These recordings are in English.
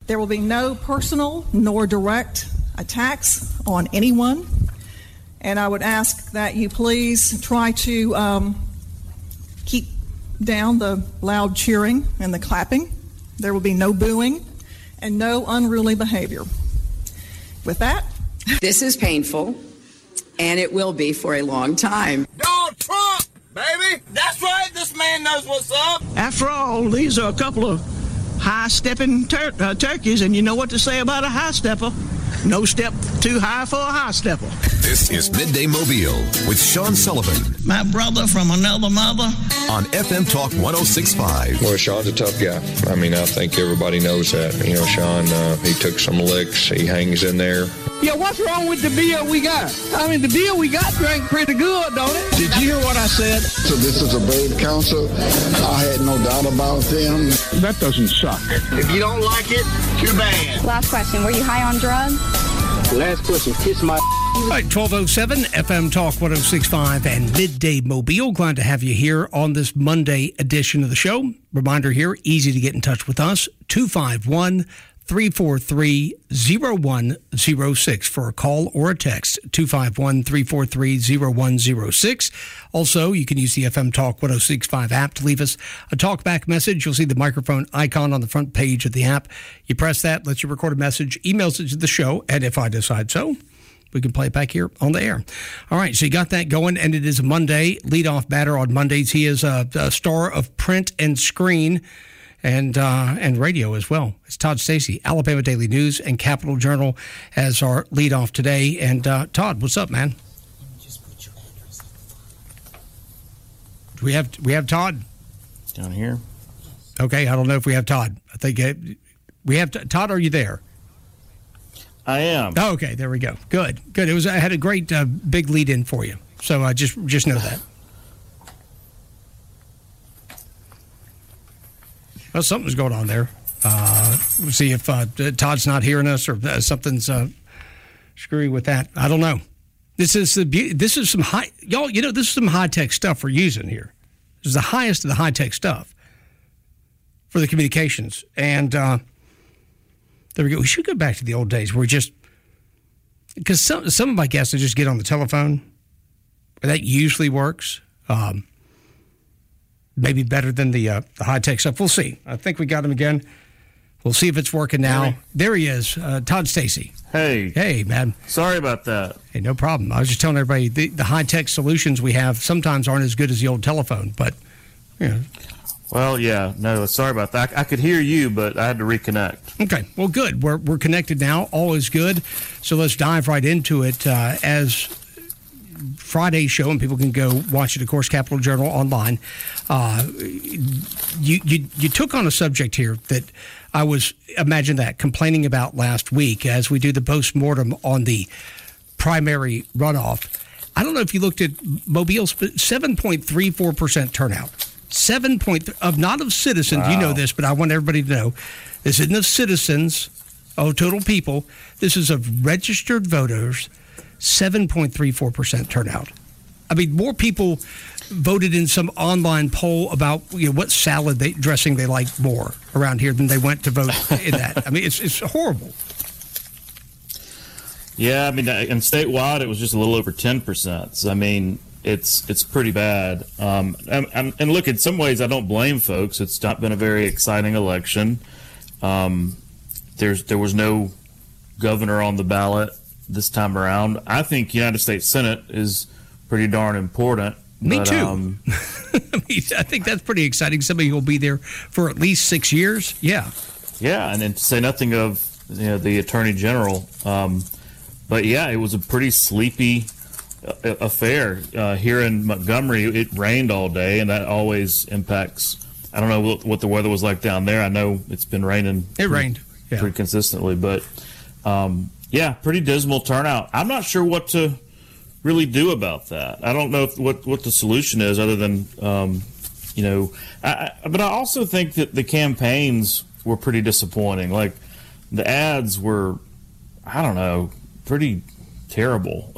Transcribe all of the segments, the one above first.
There will be no personal nor direct attacks on anyone. And I would ask that you please try to keep down the loud cheering and the clapping. There will be no booing and no unruly behavior. With that, this is painful, and it will be for a long time. Donald Trump, baby! That's right, this man knows what's up! After all, these are a couple of high-stepping turkeys, and you know what to say about a high-stepper. No step too high for a high-stepper. This is Midday Mobile with Sean Sullivan. My brother from another mother. On FM Talk 106.5. Well, Sean's a tough guy. I mean, I think everybody knows that. You know, Sean, he took some licks. He hangs in there. Yeah, what's wrong with the beer we got? I mean, the beer we got drank pretty good, don't it? Did you hear what I said? So this is a brave council. I had no doubt about them. That doesn't suck. If you don't like it, too bad. Last question, were you high on drugs? Last question, kiss my... All right, 1207 FM Talk 106.5 and Midday Mobile. Glad to have you here on this Monday edition of the show. Reminder here, easy to get in touch with us, 251-343-0106 for a call or a text, 251-343-0106. Also, you can use the FM Talk 106.5 app to leave us a talkback message. You'll see the microphone icon on the front page of the app. You press that, lets you record a message, emails it to the show, and if I decide so, we can play it back here on the air. All right, so you got that going, and it is a Monday. Leadoff batter on Mondays. He is a star of print and screen and radio as well. It's Todd Stacy, Alabama Daily News and Capital Journal as our leadoff today. And Todd, what's up, man? We have Todd down here. Okay, I don't know if we have Todd. I think we have Todd. Are you there? I am. Oh, okay, there we go. Good. I had a great big lead in for you. So just know that. Well, something's going on there. We'll see if Todd's not hearing us or something's screwy with that. I don't know. This is some high, y'all. You know, this is some high tech stuff we're using here. This is the highest of the high tech stuff for the communications. And there we go. We should go back to the old days where we just, because some of my guests will just get on the telephone. That usually works. Maybe better than the high tech stuff. We'll see. I think we got him again. We'll see if it's working now. There he is, Todd Stacy. Hey, man. Sorry about that. Hey, no problem. I was just telling everybody the high tech solutions we have sometimes aren't as good as the old telephone, but you know. Well, yeah, no, sorry about that. I could hear you, but I had to reconnect. Okay, well, good. We're connected now. All is good. So let's dive right into it. As Friday's show, and people can go watch it, of course, Capital Journal online. You took on a subject here that I was, imagine that, complaining about last week as we do the postmortem on the primary runoff. I don't know if you looked at Mobile's 7.34% turnout. Not of citizens. Wow. You know this, but I want everybody to know. This isn't of citizens, total people. This is of registered voters, 7.34% turnout. I mean, more people voted in some online poll about what salad dressing they like more around here than they went to vote in that. I mean, it's horrible. Yeah, I mean, and statewide, it was just a little over 10%. So, I mean, it's pretty bad. And look, in some ways, I don't blame folks. It's not been a very exciting election. There was no governor on the ballot this time around. I think United States Senate is pretty darn important. Me too. I think that's pretty exciting. Somebody who will be there for at least 6 years. Yeah. Yeah, and then to say nothing of the Attorney General. But yeah, it was a pretty sleepy affair. Here in Montgomery, it rained all day, and that always impacts. I don't know what the weather was like down there. I know it's been raining. It rained pretty consistently, but yeah, pretty dismal turnout. I'm not sure what to really do about that. I don't know what the solution is other than but I also think that the campaigns were pretty disappointing. Like the ads were, I don't know, pretty terrible.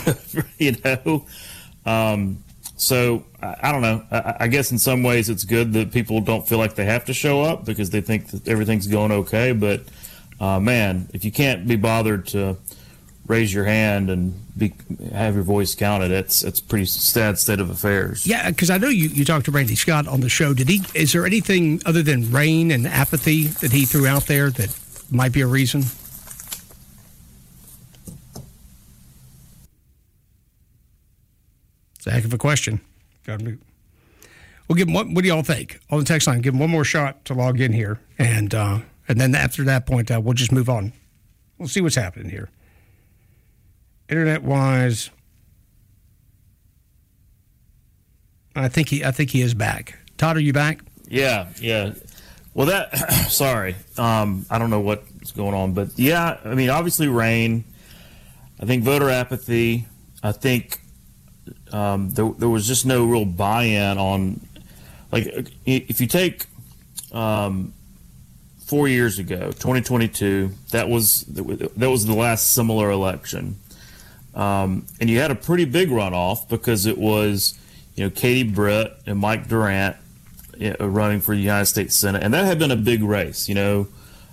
So I don't know. I guess in some ways it's good that people don't feel like they have to show up because they think that everything's going okay. But man, if you can't be bothered to raise your hand and have your voice counted, it's a pretty sad state of affairs. Yeah, because I know you talked to Randy Scott on the show. Is there anything other than rain and apathy that he threw out there that might be a reason? It's a heck of a question. We'll give him what do y'all think on the text line? Give him one more shot to log in here, and then after that point, we'll just move on. We'll see what's happening here. Internet-wise, I think he is back. Todd, are you back? Yeah. Well, sorry, I don't know what's going on, but yeah, I mean, obviously rain. I think voter apathy. I think there was just no real buy-in on, like, if you take 4 years ago, 2022, that was the last similar election. And you had a pretty big runoff because it was, Katie Britt and Mike Durant running for the United States Senate, and that had been a big race, and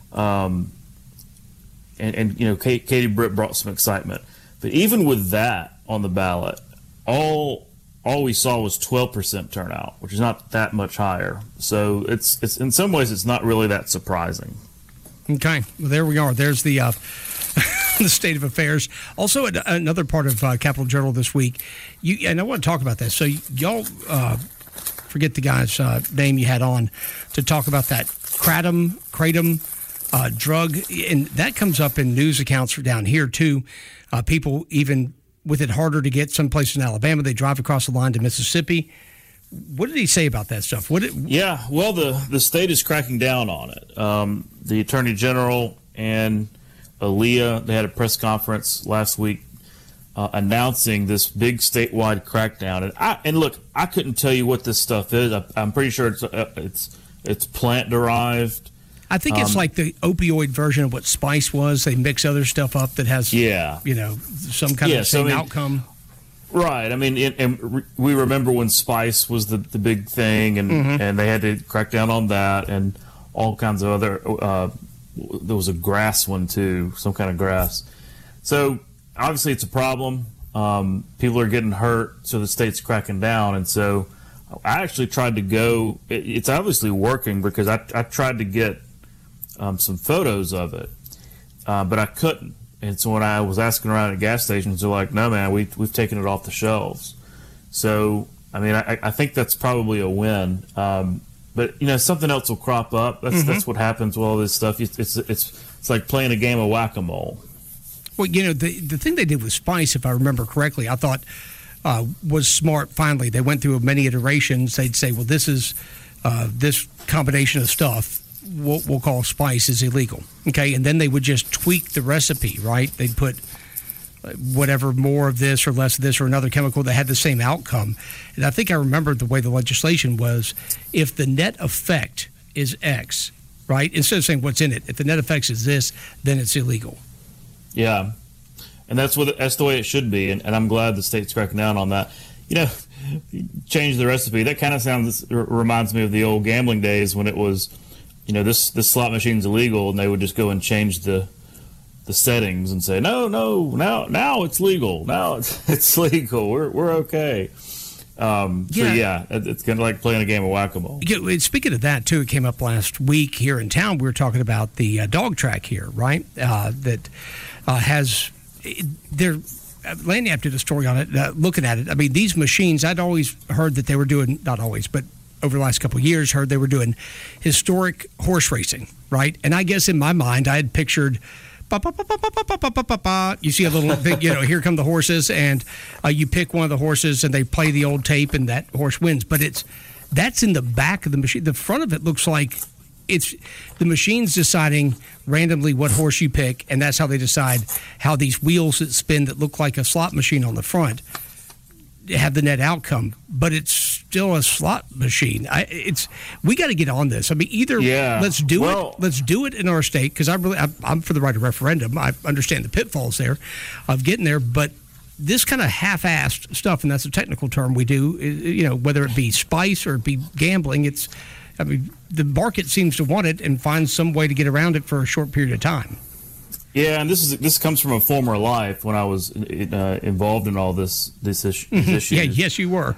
Katie Britt brought some excitement. But even with that on the ballot, all we saw was 12% turnout, which is not that much higher. So it's in some ways it's not really that surprising. Okay, well, there we are. There's the the state of affairs. Also, another part of Capital Journal this week, and I want to talk about that. So y'all forget the guy's name you had on to talk about that kratom drug, and that comes up in news accounts down here too. People even with it harder to get some places in Alabama, they drive across the line to Mississippi. What did he say about that stuff? Yeah, well, the state is cracking down on it. The Attorney General and Aaliyah, they had a press conference last week announcing this big statewide crackdown. And look, I couldn't tell you what this stuff is. I'm pretty sure it's plant derived. I think it's like the opioid version of what Spice was. They mix other stuff up that has, some kind of same outcome. Right. I mean, and we remember when Spice was the big thing, and they had to crack down on that, and all kinds of other. There was a grass one too, some kind of grass. So obviously, it's a problem. People are getting hurt, so the state's cracking down, and so I actually tried to go. It's obviously working because I tried to get some photos of it, but I couldn't. And so when I was asking around at gas stations, they're like, "No, man, we've taken it off the shelves." So I mean, I think that's probably a win. But something else will crop up. That's what happens with all this stuff. It's like playing a game of whack-a-mole. Well, the thing they did with Spice, if I remember correctly, I thought was smart. Finally, they went through many iterations. They'd say, "Well, this is this combination of stuff we'll call Spice is illegal." Okay, and then they would just tweak the recipe. Right? They'd put whatever more of this or less of this or another chemical that had the same outcome. And I think I remember the way the legislation was, if the net effect is X, right? Instead of saying what's in it, if the net effect is this, then it's illegal. Yeah. And that's the way it should be. And I'm glad the state's cracking down on that. Change the recipe. That kind of reminds me of the old gambling days when it was, this slot machine's illegal, and they would just go and change the settings and say, no, now it's legal. Now it's legal. We're okay. So it's kind of like playing a game of whack-a-mole. Yeah, speaking of that too, it came up last week here in town. We were talking about the dog track here, right? That has Lagniappe did a story on it. Looking at it, I mean, these machines. I'd always heard that they were doing, not always, but over the last couple of years, heard they were doing historic horse racing, right? And I guess in my mind, I had pictured. You see a little thing, here come the horses, and you pick one of the horses, and they play the old tape, and that horse wins. But that's in the back of the machine. The front of it looks like it's the machine's deciding randomly what horse you pick, and that's how they decide how these wheels that spin that look like a slot machine on the front have the net outcome. But it's still a slot machine. We got to get on this. I mean, let's do it in our state, because I'm for the right of referendum. I understand the pitfalls there of getting there, but this kind of half-assed stuff, and that's a technical term we do, whether it be Spice or it be gambling, I mean, the market seems to want it and find some way to get around it for a short period of time. Yeah, and this comes from a former life when I was involved in all these issues. Yeah, yes, you were.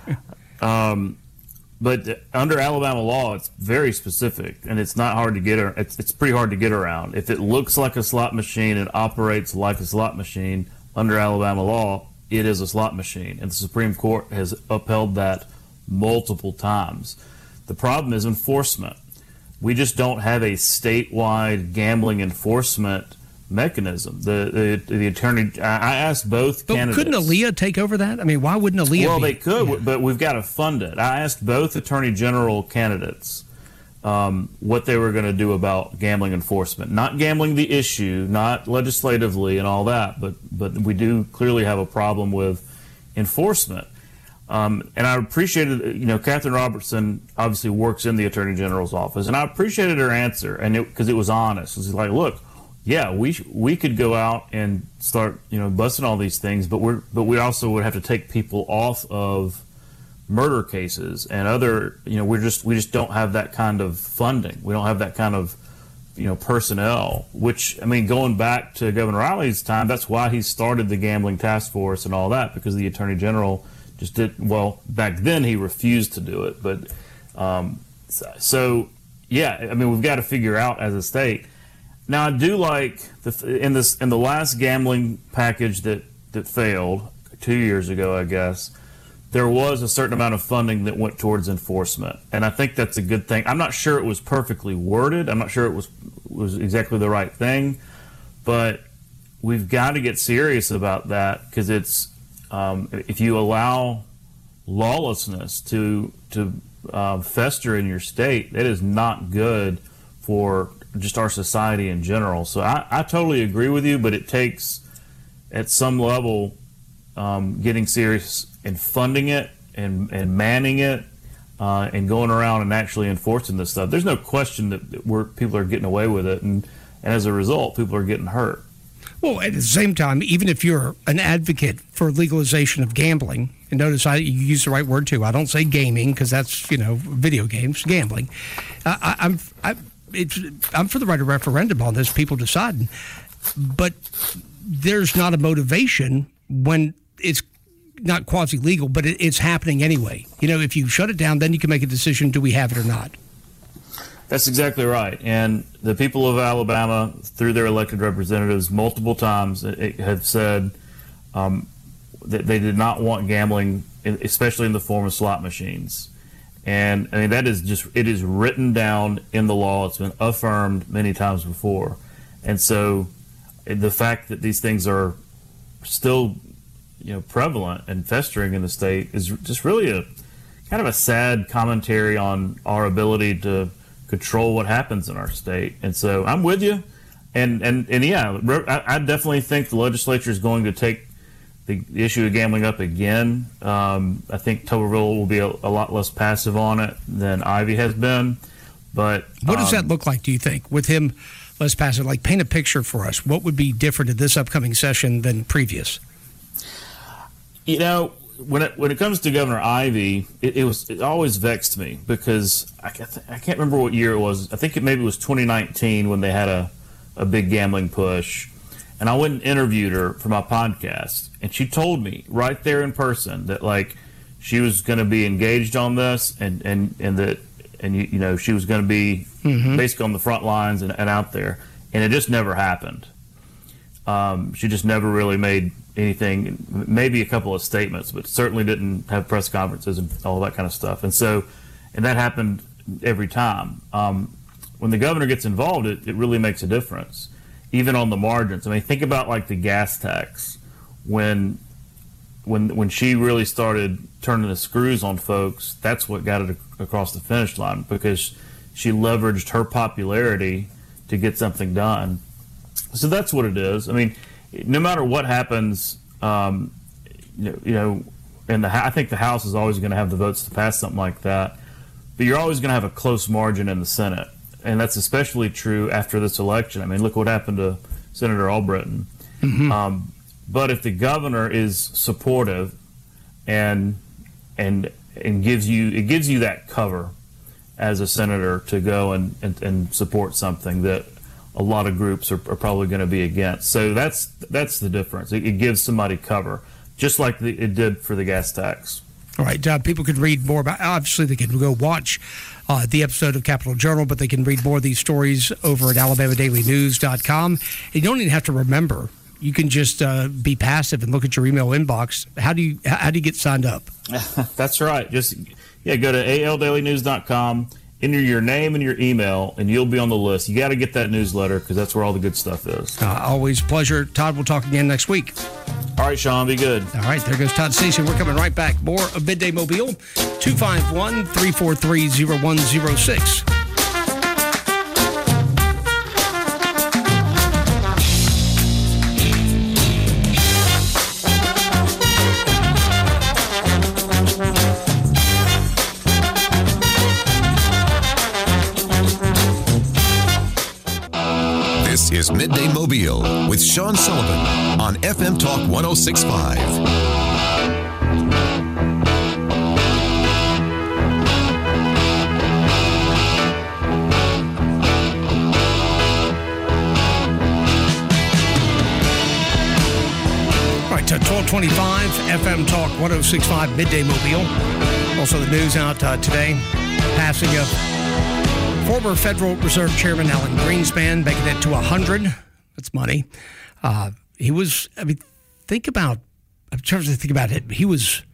But under Alabama law, it's very specific, and it's not hard to get. It's pretty hard to get around. If it looks like a slot machine and operates like a slot machine under Alabama law, it is a slot machine, and the Supreme Court has upheld that multiple times. The problem is enforcement. We just don't have a statewide gambling enforcement mechanism. The attorney, I asked both candidates. Couldn't Aaliyah take over that? I mean, why wouldn't Aaliyah? Well, they could, but we've got to fund it. I asked both attorney general candidates what they were going to do about gambling enforcement. Not gambling the issue, not legislatively and all that, but we do clearly have a problem with enforcement. And I appreciated, Catherine Robertson obviously works in the attorney general's office, and I appreciated her answer, and because it was honest. It was like, look, yeah, we could go out and start, busting all these things, but we also would have to take people off of murder cases and other, we just don't have that kind of funding. We don't have that kind of, personnel, which, I mean, going back to Governor Riley's time, that's why he started the gambling task force and all that, because the attorney general just did, well, back then he refused to do it. But, so, yeah, I mean, we've got to figure out as a state. Now, I do like in the last gambling package that failed 2 years ago, I guess, there was a certain amount of funding that went towards enforcement, and I think that's a good thing. I'm not sure it was perfectly worded. I'm not sure it was exactly the right thing, but we've got to get serious about that, because it's if you allow lawlessness to fester in your state, that is not good for just our society in general. So I totally agree with you, but it takes, at some level, getting serious and funding it and manning it and going around and actually enforcing this stuff. There's no question that people are getting away with it, and as a result, people are getting hurt. Well, at the same time, even if you're an advocate for legalization of gambling, and notice you use the right word too. I don't say gaming, because that's video games, gambling. I'm for the right of referendum on this, people deciding. But there's not a motivation when it's not quasi-legal, but it's happening anyway. If you shut it down, then you can make a decision, do we have it or not? That's exactly right. And the people of Alabama, through their elected representatives, multiple times have said that they did not want gambling, especially in the form of slot machines. And I mean, that is it is written down in the law. It's been affirmed many times before. And so the fact that these things are still, prevalent and festering in the state is just really a kind of a sad commentary on our ability to control what happens in our state. And so I'm with you. And yeah, I definitely think the legislature is going to take the issue of gambling up again. I think Tuberville will be a lot less passive on it than Ivey has been. But what does that look like, do you think, with him less passive? Like, paint a picture for us. What would be different in this upcoming session than previous? When it comes to Governor Ivey, it always vexed me, because I can't remember what year it was. I think maybe it was 2019 when they had a big gambling push. And I went and interviewed her for my podcast, and she told me right there in person that, like, she was going to be engaged on this, and that she was going to be basically on the front lines and out there, and it just never happened. She just never really made anything, maybe a couple of statements, but certainly didn't have press conferences and all that kind of stuff. And that happened every time. When the governor gets involved, it really makes a difference, even on the margins. I mean, think about like the gas tax. When she really started turning the screws on folks, that's what got it across the finish line, because she leveraged her popularity to get something done. So that's what it is. I mean, no matter what happens, I think the House is always going to have the votes to pass something like that, but you're always going to have a close margin in the Senate, and that's especially true after this election. I mean, look what happened to Senator Albritton. Mm-hmm. But if the governor is supportive and gives you that cover as a senator to go and support something that a lot of groups are probably going to be against. So that's the difference. It gives somebody cover, just like it did for the gas tax. All right. People could read more about. Obviously, they can go watch the episode of Capitol Journal, but they can read more of these stories over at AlabamaDailyNews.com. You don't even have to remember. You can just be passive and look at your email inbox. How do you get signed up? That's right. Just go to ALDailyNews.com. Enter your name and your email, and you'll be on the list. You got to get that newsletter because that's where all the good stuff is. Always a pleasure. Todd, we'll talk again next week. All right, Sean, be good. All right, there goes Todd Stacy. We're coming right back. More of Midday Mobile, 251-343-0106. This is Midday Mobile with Sean Sullivan on FM Talk 106.5. All right, 1225 FM Talk 106.5 Midday Mobile. Also the news out today, passing of former Federal Reserve Chairman Alan Greenspan, making it to 100. That's money. He was, think about it. He was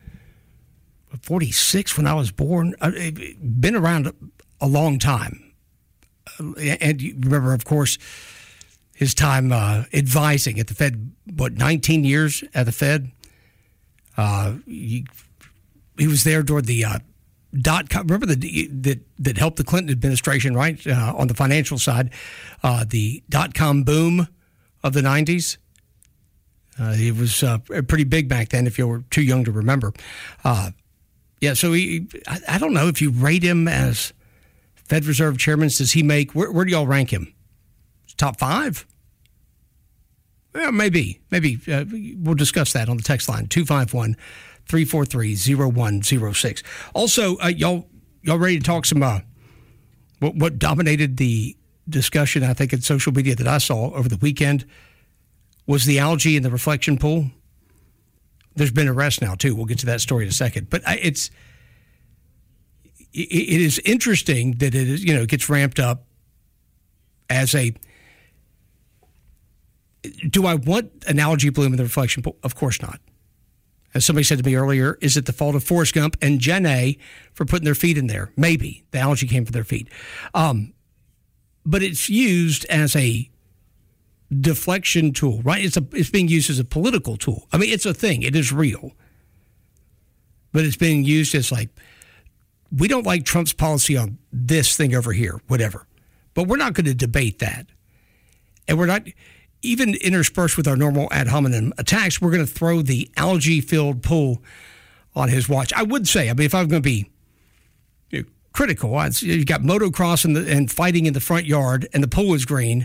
46 when I was born. Been around a long time. And you remember, of course, his time advising at the Fed, 19 years at the Fed? He was there during the .com. Remember that helped the Clinton administration, right? On the financial side, the .com boom of the 90s. It was pretty big back then, if you were too young to remember. So I don't know if you rate him as Fed Reserve Chairman. Does he make, where do y'all rank him? Top 5? Well, maybe. We'll discuss that on the text line, 251-343-0106. Also, y'all ready to talk some what dominated the discussion, I think, in social media that I saw over the weekend was the algae in the reflection pool. There's been arrests now, too. We'll get to that story in a second. But it is interesting that it is, gets ramped up as a... Do I want an algae bloom in the reflection pool? Of course not. As somebody said to me earlier, is it the fault of Forrest Gump and Jen A for putting their feet in there? Maybe. The algae came from their feet. But it's used as a deflection tool, right? It's being used as a political tool. I mean, it's a thing. It is real. But it's being used as like, we don't like Trump's policy on this thing over here, whatever. But we're not going to debate that. And we're not... Even interspersed with our normal ad hominem attacks, we're going to throw the algae-filled pool on his watch. I would say, if I'm going to be critical, you've got motocross and fighting in the front yard, and the pool is green.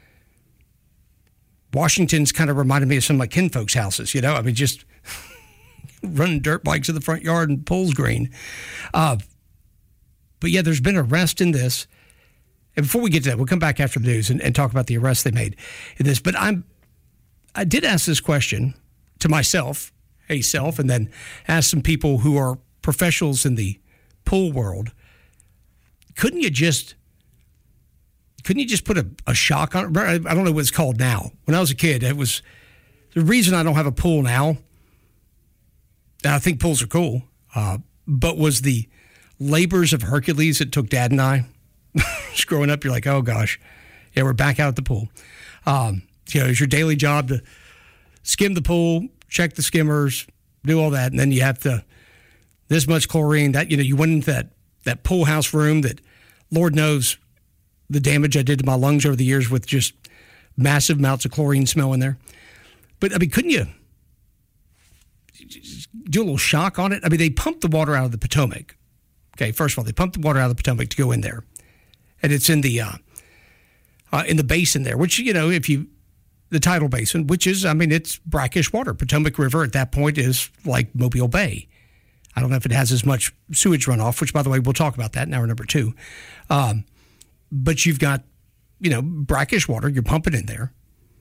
Washington's kind of reminded me of some of my kinfolks' houses, just running dirt bikes in the front yard and pool's green. But yeah, there's been arrest in this. And before we get to that, we'll come back after the news and talk about the arrests they made in this. But I did ask this question to myself, and then ask some people who are professionals in the pool world. Couldn't you just put a shock on it? I don't know what it's called now. When I was a kid, it was the reason I don't have a pool now. I think pools are cool, but was the labors of Hercules that took Dad and I. Just growing up, you're like, oh gosh, yeah, we're back out at the pool. It's your daily job to skim the pool, check the skimmers, do all that, and then you have to this much chlorine. That you went into that pool house room that, Lord knows, the damage I did to my lungs over the years with just massive amounts of chlorine smell in there. But couldn't you do a little shock on it? They pumped the water out of the Potomac. Okay, first of all, they pumped the water out of the Potomac to go in there. And it's in the basin there, which, the tidal basin, which is, it's brackish water. Potomac River at that point is like Mobile Bay. I don't know if it has as much sewage runoff, which, by the way, we'll talk about that in hour number 2. But you've got, brackish water. You're pumping in there.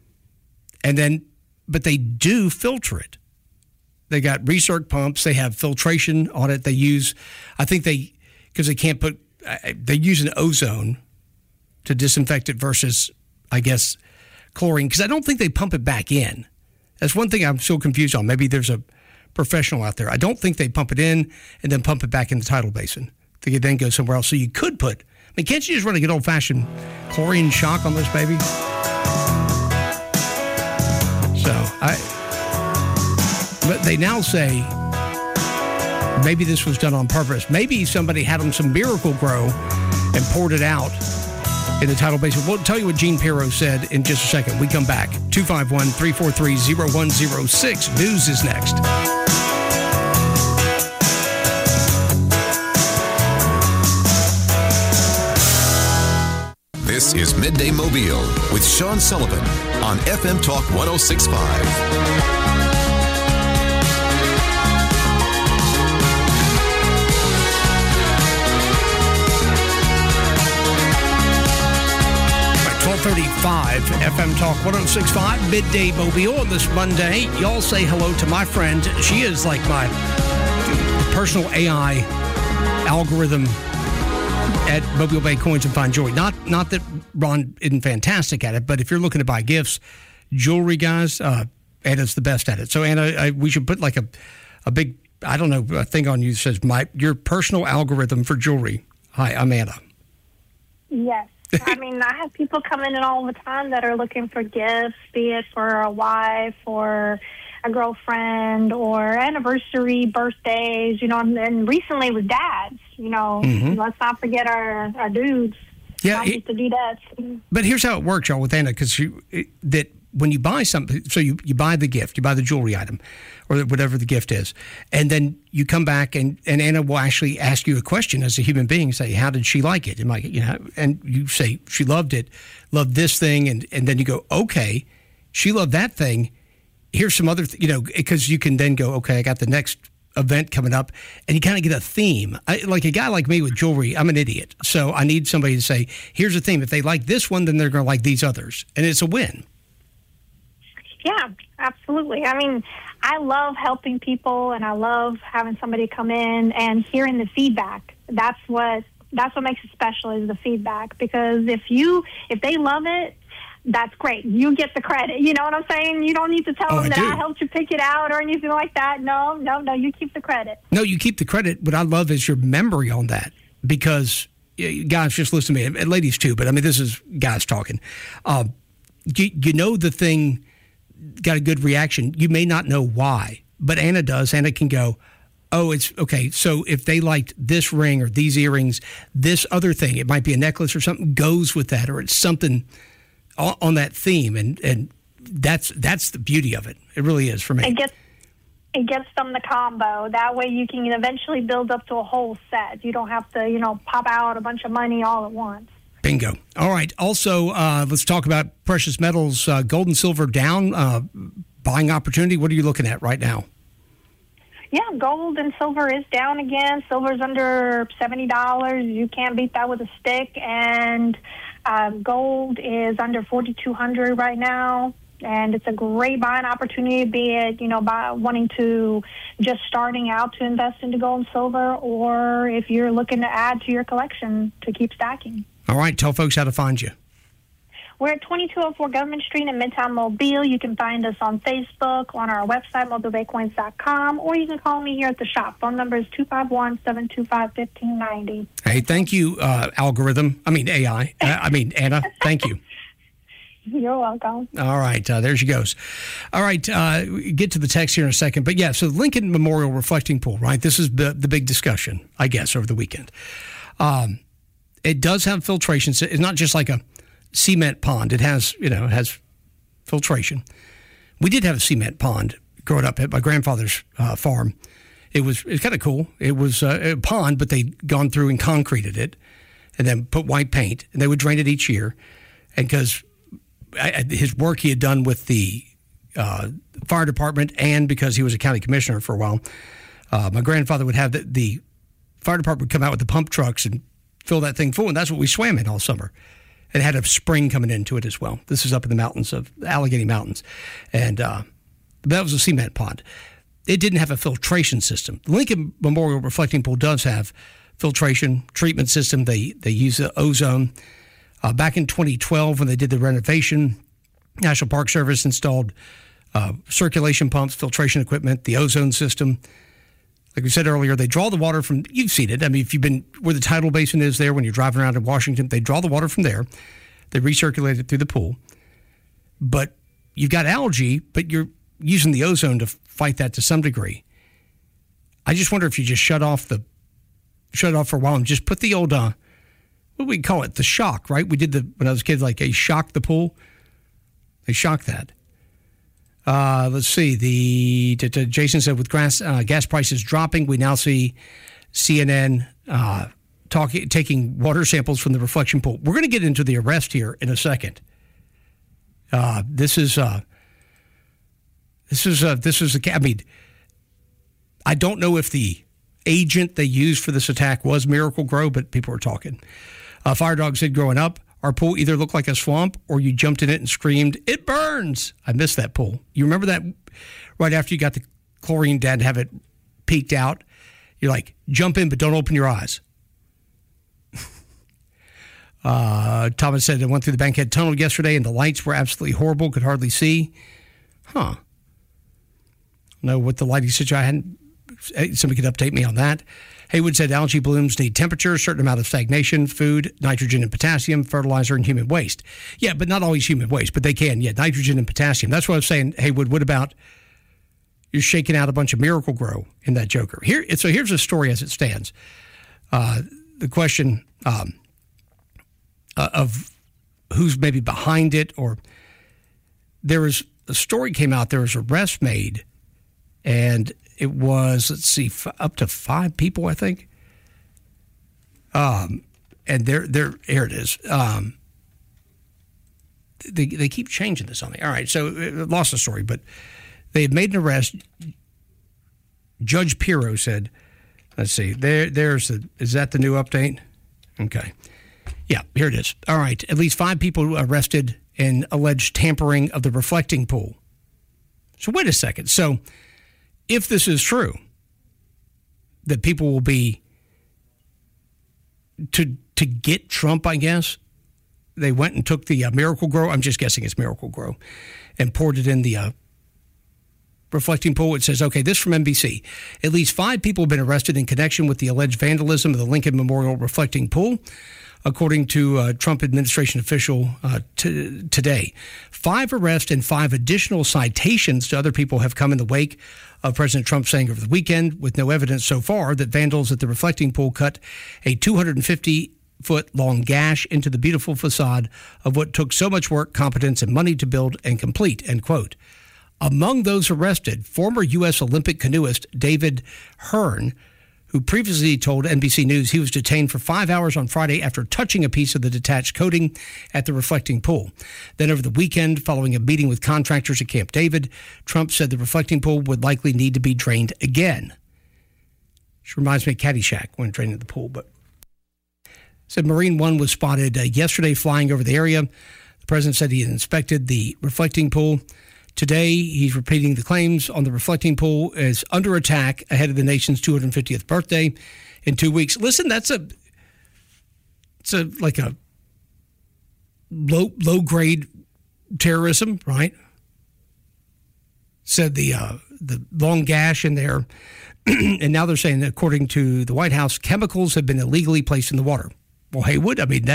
But they do filter it. They got recirc pumps. They have filtration on it. They use, because they can't put, they use an ozone to disinfect it versus, I guess, chlorine. Because I don't think they pump it back in. That's one thing I'm so confused on. Maybe there's a professional out there. I don't think they pump it in and then pump it back in the tidal basin. I think it then goes somewhere else. So you could put, can't you just run a good old-fashioned chlorine shock on this baby? But they now say maybe this was done on purpose. Maybe somebody had them some Miracle Grow and poured it out in the tidal basin. We'll tell you what Gene Pirro said in just a second. We come back. 251-343-0106. News is next. This is Midday Mobile with Sean Sullivan on FM Talk 106.5. FM Talk 106.5, Midday Mobile on this Monday. Y'all say hello to my friend. She is like my personal AI algorithm at Mobile Bay Coins and Fine Jewelry. Not that Ron isn't fantastic at it, but if you're looking to buy gifts, jewelry, guys, Anna's the best at it. So, Anna, we should put like a big, I don't know, a thing on you that says your personal algorithm for jewelry. Hi, I'm Anna. Yes. I have people coming in all the time that are looking for gifts, be it for a wife or a girlfriend or anniversary, birthdays, and recently with dads, let's not forget our dudes. Yeah. Used to do that. But here's how it works, y'all, with Anna, because when you buy something, so you buy the gift, you buy the jewelry item or whatever the gift is, and then you come back and Anna will actually ask you a question as a human being, say, how did she like it? And you say, she loved it, loved this thing, and then you go, okay, she loved that thing. Here's some other, because you can then go, okay, I got the next event coming up, and you kind of get a theme. Like a guy like me with jewelry, I'm an idiot. So I need somebody to say, here's the theme. If they like this one, then they're going to like these others. And it's a win. Yeah, absolutely. I love helping people, and I love having somebody come in and hearing the feedback. That's what makes it special, is the feedback. Because if they love it, that's great. You get the credit. You know what I'm saying? You don't need to tell them that I helped you pick it out or anything like that. No, you keep the credit. No, you keep the credit. What I love is your memory on that, because guys, just listen to me, and ladies too, but this is guys talking. The thing got a good reaction. You may not know why, but Anna does. Anna can go, oh, it's okay. So if they liked this ring or these earrings, this other thing, it might be a necklace or something, goes with that, or it's something on that theme, and that's the beauty of it. It really is for me. It gets them the combo. That way you can eventually build up to a whole set. You don't have to, pop out a bunch of money all at once. Bingo. All right. Also, let's talk about precious metals. Gold and silver down. Buying opportunity. What are you looking at right now? Yeah, gold and silver is down again. Silver's under $70. You can't beat that with a stick. And gold is under $4,200 right now. And it's a great buying opportunity, be it, by wanting to just starting out to invest into gold and silver, or if you're looking to add to your collection to keep stacking. All right. Tell folks how to find you. We're at 2204 Government Street in Midtown Mobile. You can find us on Facebook, on our website, mobilebaycoins.com, or you can call me here at the shop. Phone number is 251-725-1590. Hey, thank you, algorithm. AI. Anna, thank you. You're welcome. All right. There she goes. All right. Get to the text here in a second. But, yeah, so Lincoln Memorial Reflecting Pool, right? This is the big discussion, I guess, over the weekend. It does have filtration. So it's not just like a cement pond. It has, it has filtration. We did have a cement pond growing up at my grandfather's farm. It's kind of cool. It was a pond, but they'd gone through and concreted it and then put white paint, and they would drain it each year. And because his work he had done with the fire department, and because he was a county commissioner for a while, My grandfather would have the fire department would come out with the pump trucks and fill that thing full, and that's what we swam in all summer. It had a spring coming into it as well. This is up in the mountains of Allegheny Mountains, and that was a cement pond. It didn't have a filtration system. Lincoln Memorial Reflecting Pool does have filtration treatment system. They use the ozone. Back in 2012, when they did the renovation, National Park Service installed circulation pumps, filtration equipment, the ozone system. Like we said earlier, they draw the water from, you've seen it. I mean, if you've been where the tidal basin is there when you're driving around in Washington, they draw the water from there. They recirculate it through the pool. But you've got algae, but you're using the ozone to fight that to some degree. I just wonder if you just shut off for a while and just put the old, what do we call it? The shock, right? We did when I was a kid, like a shock the pool. They shocked that. Let's see. Jason said with gas prices dropping, we now see CNN taking water samples from the reflection pool. We're going to get into the arrest here in a second. This is I mean, I don't know if the agent they used for this attack was Miracle-Gro, but people were talking. Fire Dog said, growing up, our pool either looked like a swamp or you jumped in it and screamed, "It burns!" I missed that pool. You remember that right after you got the chlorine down to have it peaked out? You're like, jump in, but don't open your eyes. Thomas said, I went through the Bankhead Tunnel yesterday and the lights were absolutely horrible, could hardly see. Huh. Know what the lighting situation, somebody could update me on that. Haywood said algae blooms need temperature, a certain amount of stagnation, food, nitrogen and potassium, fertilizer, and human waste. Yeah, but not always human waste, but they can. Yeah, nitrogen and potassium. That's what I was saying. Haywood, what about you're shaking out a bunch of Miracle-Gro in that joker? So here's the story as it stands. The question of who's maybe behind it, or there was a story came out, there was an arrest made, and it was, let's see, up to 5 people, I think. And here it is. They keep changing this on me. All right, so lost the story, but they had made an arrest. Judge Pirro said, let's see, is that the new update? Okay. Yeah, here it is. All right, at least 5 people arrested in alleged tampering of the reflecting pool. So wait a second. So if this is true, that people will be, to get Trump, I guess, they went and took the Miracle-Gro, I'm just guessing it's Miracle-Gro, and poured it in the reflecting pool. It says, okay, this from NBC. At least 5 people have been arrested in connection with the alleged vandalism of the Lincoln Memorial reflecting pool, according to a Trump administration official today. 5 arrests and 5 additional citations to other people have come in the wake of President Trump saying over the weekend, with no evidence so far, that vandals at the reflecting pool cut a 250-foot-long gash into the beautiful facade of what took so much work, competence, and money to build and complete, end quote. Among those arrested, former U.S. Olympic canoeist David Hearn, who previously told NBC News he was detained for 5 hours on Friday after touching a piece of the detached coating at the reflecting pool. Then over the weekend, following a meeting with contractors at Camp David, Trump said the reflecting pool would likely need to be drained again. Which reminds me of Caddyshack when draining the pool. But said Marine One was spotted yesterday flying over the area. The president said he had inspected the reflecting pool. Today, he's repeating the claims on the reflecting pool is under attack ahead of the nation's 250th birthday in 2 weeks. Listen, it's like a low grade terrorism, right? Said the long gash in there, and now they're saying that according to the White House, chemicals have been illegally placed in the water. Well, Haywood,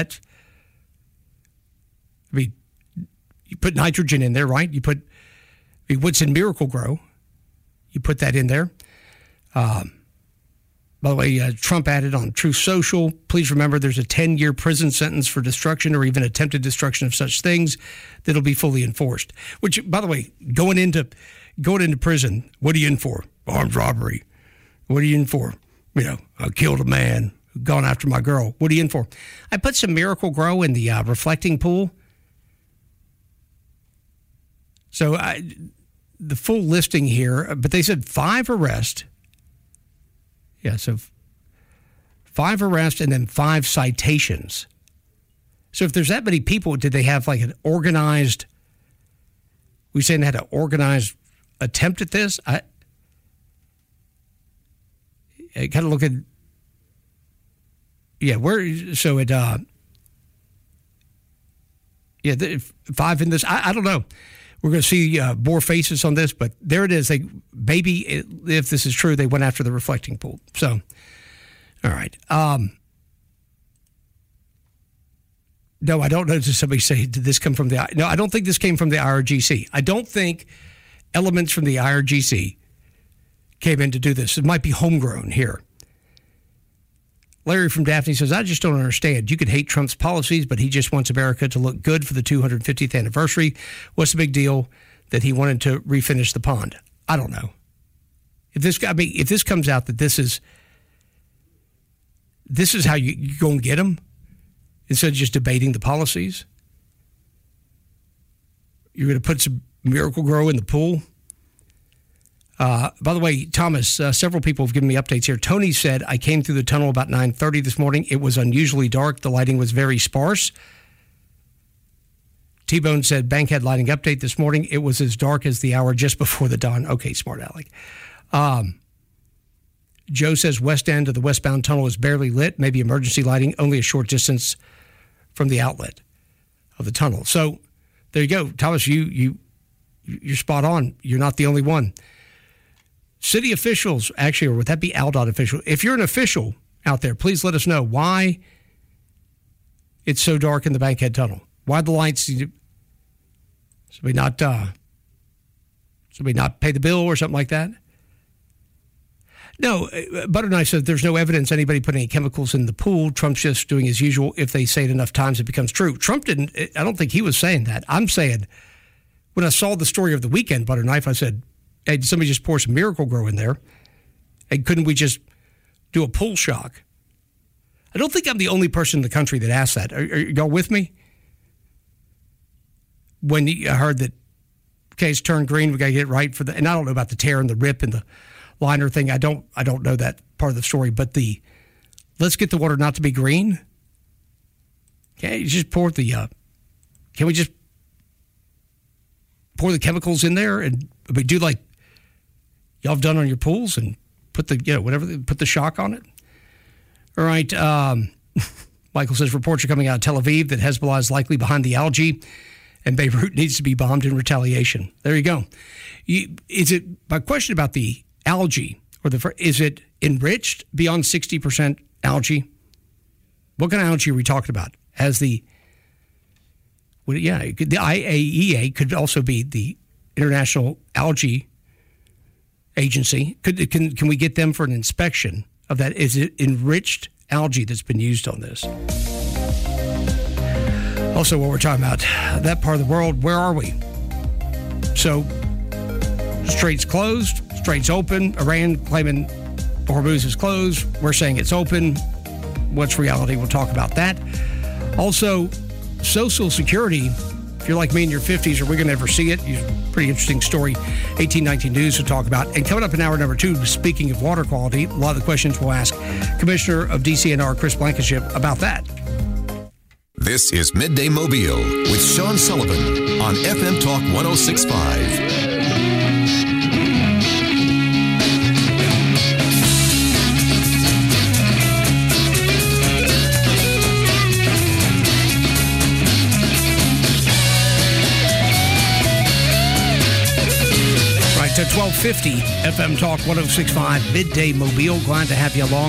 you put nitrogen in there, right? What's in Miracle-Gro, you put that in there. By the way, Trump added on Truth Social, please remember there's a 10-year prison sentence for destruction or even attempted destruction of such things that'll be fully enforced. Which, by the way, going into prison, what are you in for? Armed robbery. What are you in for? I killed a man, gone after my girl. What are you in for? I put some Miracle-Gro in the reflecting pool. So the full listing here, but they said 5 arrests Yeah, so 5 arrests and then 5 citations. So if there's that many people, did they have like an organized, we saying they had an organized attempt at this? I kind of look at, yeah, so it, 5 in this, I don't know. We're going to see more faces on this, but there it is. Maybe if this is true, they went after the reflecting pool. So, all right. No, I don't know. Did somebody say, did this come from the... No, I don't think this came from the IRGC. I don't think elements from the IRGC came in to do this. It might be homegrown here. Larry from Daphne says, I just don't understand. You could hate Trump's policies, but he just wants America to look good for the 250th anniversary. What's the big deal that he wanted to refinish the pond? I don't know. If this comes out that this is how you go and get him, instead of just debating the policies, you're going to put some Miracle-Gro in the pool. By the way, Thomas, several people have given me updates here. Tony said, I came through the tunnel about 9:30 this morning. It was unusually dark. The lighting was very sparse. T-Bone said, Bankhead lighting update this morning. It was as dark as the hour just before the dawn. Okay, smart Alec. Joe says, west end of the westbound tunnel is barely lit. Maybe emergency lighting, only a short distance from the outlet of the tunnel. So there you go. Thomas, you're spot on. You're not the only one. City officials, actually, or would that be ALDOT official? If you're an official out there, please let us know why it's so dark in the Bankhead Tunnel. Why the lights? Somebody not pay the bill or something like that? No, Butterknife says there's no evidence anybody put any chemicals in the pool. Trump's just doing his usual. If they say it enough times, it becomes true. Trump didn't. I don't think he was saying that. I'm saying when I saw the story of the weekend, Butterknife, I said, hey, did somebody just pour some Miracle-Gro in there? And couldn't we just do a pool shock? I don't think I'm the only person in the country that asked that. Are y'all with me? When I heard that, okay, it's turned green, we got to get it right for the, and I don't know about the tear and the rip and the liner thing. I don't know that part of the story, but let's get the water not to be green. Okay, you just pour can we just pour the chemicals in there and we do like y'all have done on your pools and put put the shock on it? All right. Michael says reports are coming out of Tel Aviv that Hezbollah is likely behind the algae and Beirut needs to be bombed in retaliation. There you go. My question about the algae, is it enriched beyond 60% algae? What kind of algae are we talking about? The IAEA could also be the International Algae Agency. Can we get them for an inspection of that? Is it enriched algae that's been used on this? Also, what we're talking about, that part of the world, where are we? So, straits closed, straits open. Iran claiming Hormuz is closed. We're saying it's open. What's reality? We'll talk about that. Also, Social Security, if you're like me in your 50s, are we going to ever see it? Pretty interesting story. 1819 News will talk about. And coming up in hour number 2, speaking of water quality, a lot of the questions we'll ask Commissioner of DCNR, Chris Blankenship, about that. This is Midday Mobile with Sean Sullivan on FM Talk 106.5. To 1250 FM Talk 106.5 Midday Mobile. Glad to have you along.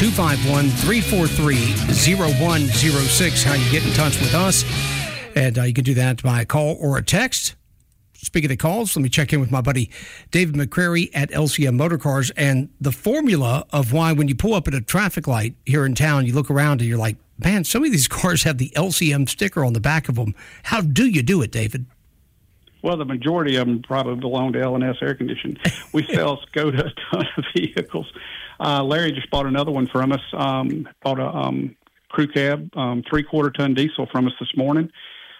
251-343-0106. How you get in touch with us. And you can do that by a call or a text. Speaking of calls, let me check in with my buddy David McCrary at LCM Motorcars. And the formula of why when you pull up at a traffic light here in town, you look around and you're like, man, some of these cars have the LCM sticker on the back of them. How do you do it, David? Well, the majority of them probably belong to L&S Air Conditioning. We sell Skoda a ton of vehicles. Larry just bought another one from us, bought a crew cab, 3/4-ton diesel from us this morning.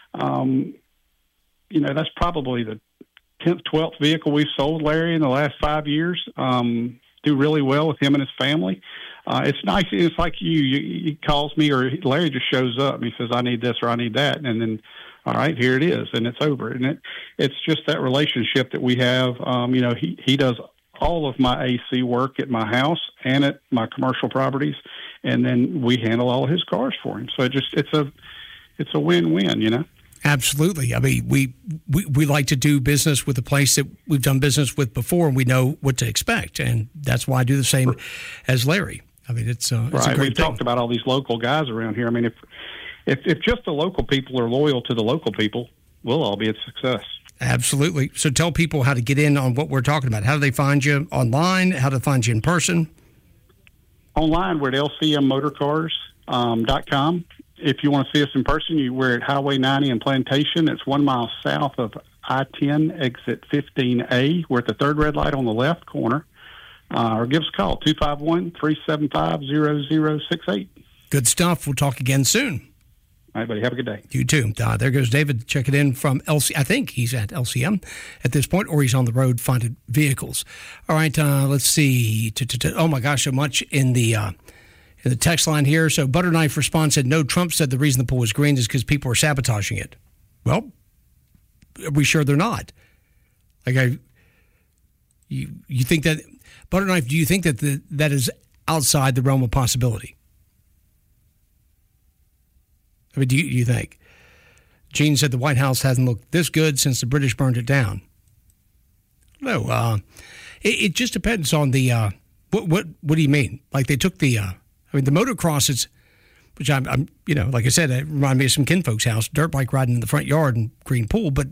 That's probably the 10th, 12th vehicle we've sold, Larry, in the last 5 years. Doing do really well with him and his family. It's nice. It's like he calls me, or Larry just shows up and he says, I need this or I need that. And then, all right, here it is. And it's over. And it's just that relationship that we have. He does all of my AC work at my house and at my commercial properties. And then we handle all of his cars for him. So it's a win-win, Absolutely. I mean, we like to do business with a place that we've done business with before, and we know what to expect. And that's why I do the same as Larry. I mean, it's a great We've thing. talked about all these local guys around here. I mean, if just the local people are loyal to the local people, we'll all be a success. Absolutely. So tell people how to get in on what we're talking about. How do they find you online? How to find you in person? Online, we're at lcmmotorcars.com. If you want to see us in person, we're at Highway 90 in Plantation. It's 1 mile south of I-10, exit 15A. We're at the third red light on the left corner. Or give us a call, 251-375-0068. Good stuff. We'll talk again soon. All right, buddy. Have a good day. You too. There goes David checking in from LC. I think he's at LCM at this point, or he's on the road finding vehicles. All right, let's see. Oh, my gosh, so much in the text line here. So Butterknife response said, no, Trump said the reason the pool was green is because people are sabotaging it. Well, are we sure they're not? You think that, Butterknife, do you think that that is outside the realm of possibility? I mean, do you think? Gene said the White House hasn't looked this good since the British burned it down. No, it just depends on the, what do you mean? Like they took the motocrosses, which I'm like I said, it reminded me of some kinfolk's house, dirt bike riding in the front yard and green pool, but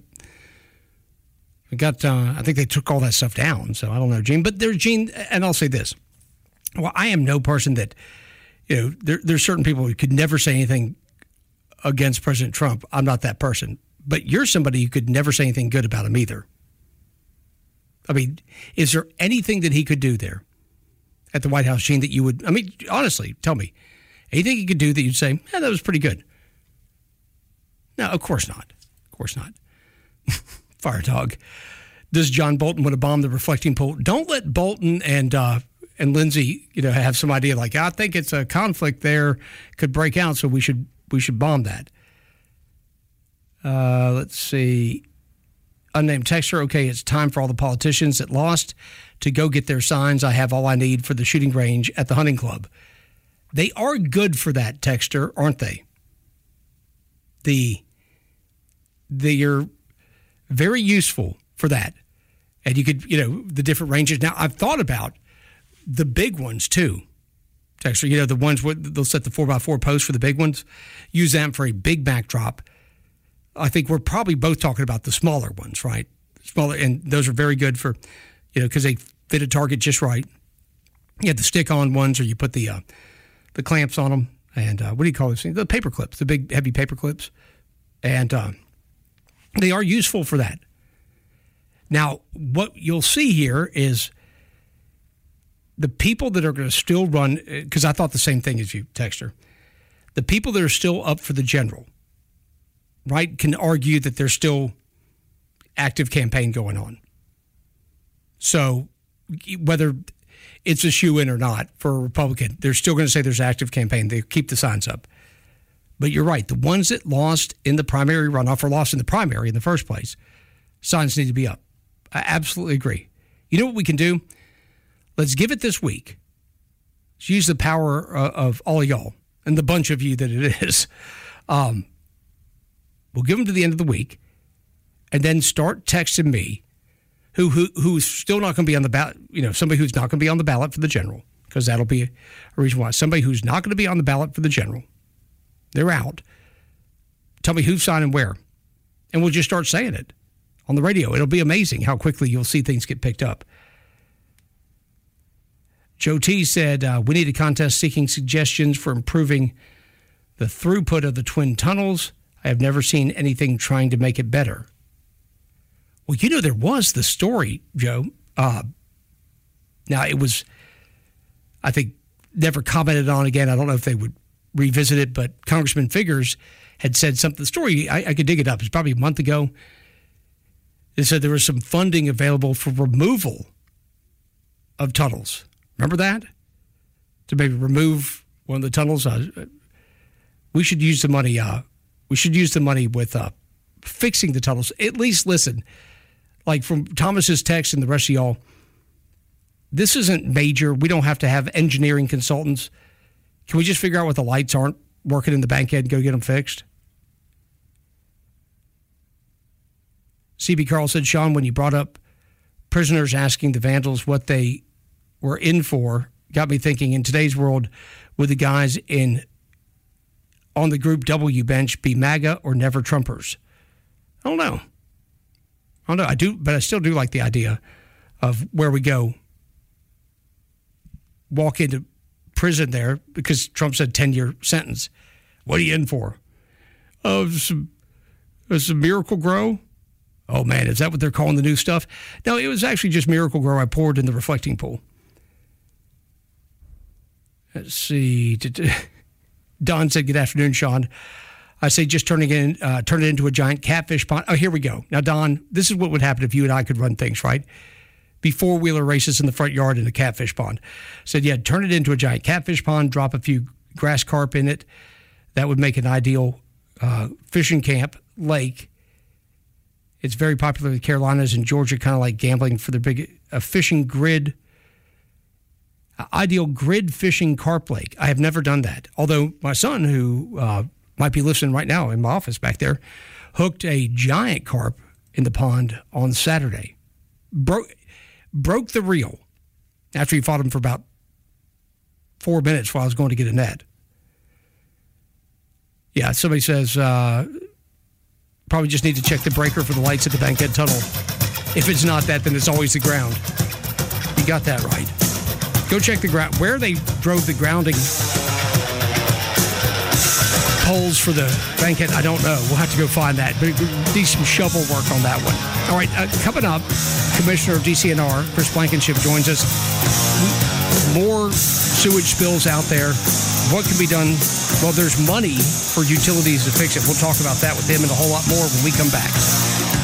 I think they took all that stuff down. So I don't know, Gene, but there's Gene, and I'll say this. Well, I am no person that, there's certain people who could never say anything against President Trump. I'm not that person, but you're somebody who could never say anything good about him either. I mean, is there anything that he could do there at the White House, Gene, that you would, I mean, honestly, tell me, anything he could do that you'd say, that was pretty good? No, of course not. Of course not. Fire dog. Does John Bolton want to bomb the reflecting pool? Don't let Bolton and Lindsey, have some idea like, I think it's a conflict there could break out, so we should bomb that. Let's see. Unnamed texter. Okay, it's time for all the politicians that lost to go get their signs. I have all I need for the shooting range at the hunting club. They are good for that, texter, aren't they? They are very useful for that. And you could, the different ranges. Now, I've thought about the big ones, too. Texter, the ones where they'll set the 4x4 posts for the big ones. Use them for a big backdrop. I think we're probably both talking about the smaller ones, right? Smaller, and those are very good for, because they fit a target just right. You have the stick-on ones, or you put the clamps on them, and what do you call those things? The paper clips, the big, heavy paper clips. And they are useful for that. Now, what you'll see here is the people that are going to still run, because I thought the same thing as you, texter, the people that are still up for the general, right, can argue that there's still active campaign going on. So whether it's a shoe-in or not for a Republican, they're still going to say there's active campaign. They keep the signs up. But you're right. The ones that lost in the primary runoff or lost in the primary in the first place, signs need to be up. I absolutely agree. You know what we can do? Let's give it this week. Let's use the power of all of y'all and the bunch of you that it is. We'll give them to the end of the week and then start texting me who's still not going to be on the ballot, somebody who's not going to be on the ballot for the general, because that'll be a reason why. Somebody who's not going to be on the ballot for the general, they're out. Tell me who's signing where, and we'll just start saying it on the radio. It'll be amazing how quickly you'll see things get picked up. Joe T said, we need a contest seeking suggestions for improving the throughput of the twin tunnels. I have never seen anything trying to make it better. Well, there was the story, Joe. Now, it was, I think, never commented on again. I don't know if they would revisit it, but Congressman Figures had said something. The story, I could dig it up. It's probably a month ago. It said there was some funding available for removal of tunnels, Remember that? To maybe remove one of the tunnels. We should use the money. We should use the money with fixing the tunnels. At least listen, like from Thomas's text and the rest of y'all, this isn't major. We don't have to have engineering consultants. Can we just figure out what the lights aren't working in the Bankhead and go get them fixed? CB Carl said, Sean, when you brought up prisoners asking the vandals what they were in for, got me thinking, in today's world, would the guys on the Group W bench be MAGA or never Trumpers? I don't know. I do, but I still do like the idea of where we go. Walk into prison there because Trump said 10-year sentence. What are you in for? Some Miracle Grow? Oh, man, is that what they're calling the new stuff? No, it was actually just Miracle Grow I poured in the reflecting pool. Let's see. Don said, good afternoon, Sean. I say just turn it into a giant catfish pond. Oh, here we go. Now, Don, this is what would happen if you and I could run things, right? Be four-wheeler races in the front yard in a catfish pond. Said, yeah, turn it into a giant catfish pond, drop a few grass carp in it. That would make an ideal fishing camp lake. It's very popular in the Carolinas and Georgia, kind of like gambling for their big fishing grid. Ideal grid fishing carp lake. I have never done that. Although my son, who might be listening right now in my office back there, hooked a giant carp in the pond on Saturday. Broke the reel after he fought him for about 4 minutes while I was going to get a net. Yeah, somebody says probably just need to check the breaker for the lights at the Bankhead Tunnel. If it's not that, then it's always the ground. You got that right. Go check the ground. Where they drove the grounding poles for the Bankhead, I don't know. We'll have to go find that. But do some shovel work on that one. All right, coming up, Commissioner of DCNR, Chris Blankenship, joins us. More sewage spills out there. What can be done? Well, there's money for utilities to fix it. We'll talk about that with him and a whole lot more when we come back.